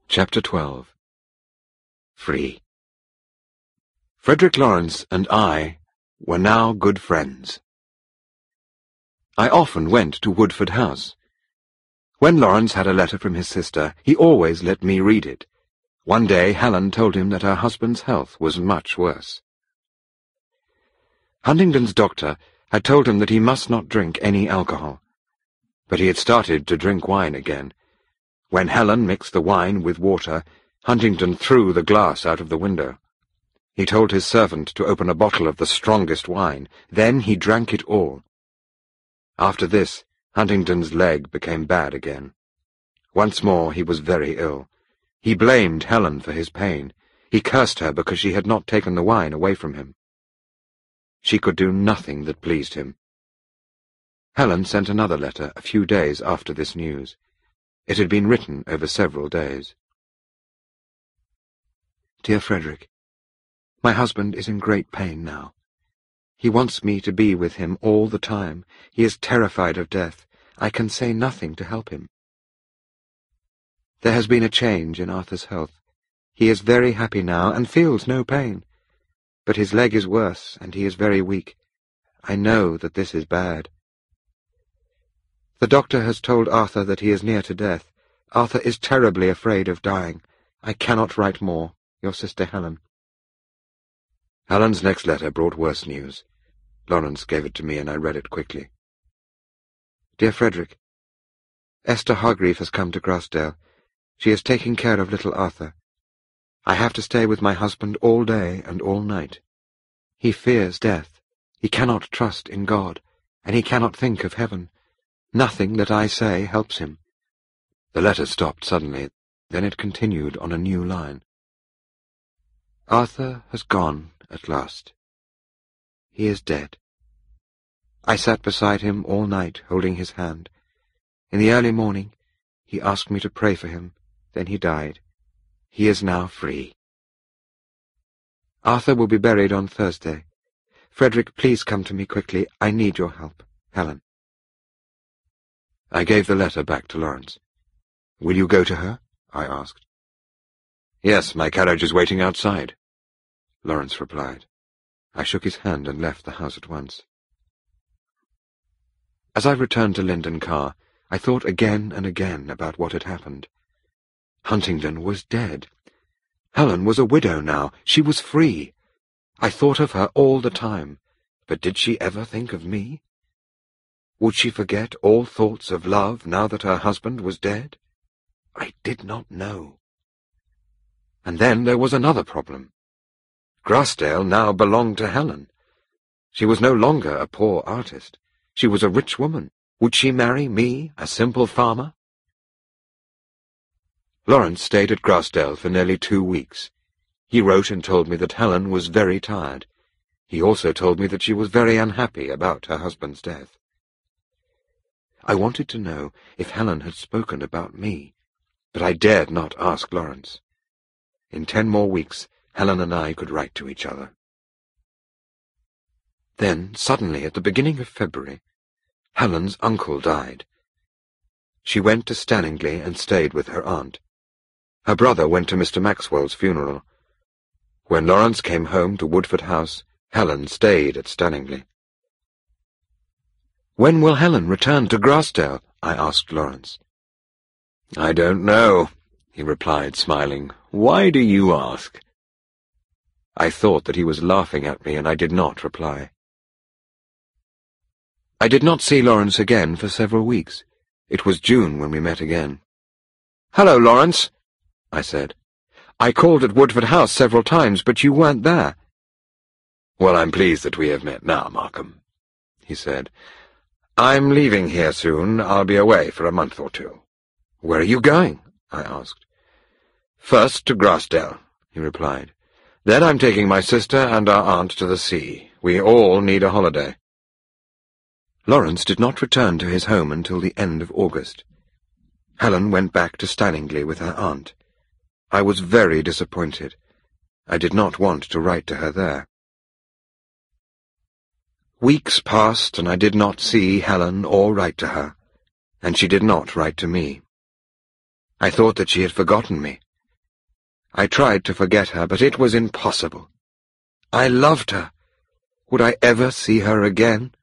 Chapter 12. Free. Frederick Lawrence and I were now good friends. I often went to Woodford House. When Lawrence had a letter from his sister, he always let me read it. One day Helen told him that her husband's health was much worse. Huntingdon's doctor had told him that he must not drink any alcohol, but he had started to drink wine again. When Helen mixed the wine with water, Huntingdon threw the glass out of the window. He told his servant to open a bottle of the strongest wine. Then he drank it all. After this, Huntingdon's leg became bad again. Once more he was very ill. He blamed Helen for his pain. He cursed her because she had not taken the wine away from him. She could do nothing that pleased him. Helen sent another letter a few days after this news. It had been written over several days. Dear Frederick, my husband is in great pain now. He wants me to be with him all the time. He is terrified of death. I can say nothing to help him. There has been a change in Arthur's health. He is very happy now and feels no pain. But his leg is worse, and he is very weak. I know that this is bad. The doctor has told Arthur that he is near to death. Arthur is terribly afraid of dying. I cannot write more. Your sister Helen. Helen's next letter brought worse news. Lawrence gave it to me, and I read it quickly. Dear Frederick, Esther Hargreave has come to Grassdale. She is taking care of little Arthur. I have to stay with my husband all day and all night. He fears death. He cannot trust in God, and he cannot think of heaven. Nothing that I say helps him. The letter stopped suddenly, then it continued on a new line. Arthur has gone at last. He is dead. I sat beside him all night, holding his hand. In the early morning, he asked me to pray for him. Then he died. He is now free. Arthur will be buried on Thursday. Frederick, please come to me quickly. I need your help. Helen. I gave the letter back to Lawrence. Will you go to her? I asked. Yes, my carriage is waiting outside, Lawrence replied. I shook his hand and left the house at once. As I returned to Linden Car, I thought again and again about what had happened. Huntingdon was dead. Helen was a widow now. She was free. I thought of her all the time, but did she ever think of me? Would she forget all thoughts of love now that her husband was dead? I did not know. And then there was another problem. Grassdale now belonged to Helen. She was no longer a poor artist. She was a rich woman. Would she marry me, a simple farmer? Lawrence stayed at Grassdale for nearly 2 weeks. He wrote and told me that Helen was very tired. He also told me that she was very unhappy about her husband's death. I wanted to know if Helen had spoken about me, but I dared not ask Lawrence. In 10 more weeks, Helen and I could write to each other. Then, suddenly, at the beginning of February, Helen's uncle died. She went to Stanningley and stayed with her aunt. Her brother went to Mr. Maxwell's funeral. When Lawrence came home to Woodford House, Helen stayed at Stanningley. When will Helen return to Grassdale? I asked Lawrence. I don't know, he replied, smiling. Why do you ask? I thought that he was laughing at me, and I did not reply. I did not see Lawrence again for several weeks. It was June when we met again. Hello, Lawrence, I said. I called at Woodford House several times, but you weren't there. Well, I'm pleased that we have met now, Markham, he said. I'm leaving here soon. I'll be away for a month or 2. Where are you going? I asked. First to Grassdale, he replied. Then I'm taking my sister and our aunt to the sea. We all need a holiday. Lawrence did not return to his home until the end of August. Helen went back to Stanningley with her aunt. I was very disappointed. I did not want to write to her there. Weeks passed, and I did not see Helen or write to her, and she did not write to me. I thought that she had forgotten me. I tried to forget her, but it was impossible. I loved her. Would I ever see her again?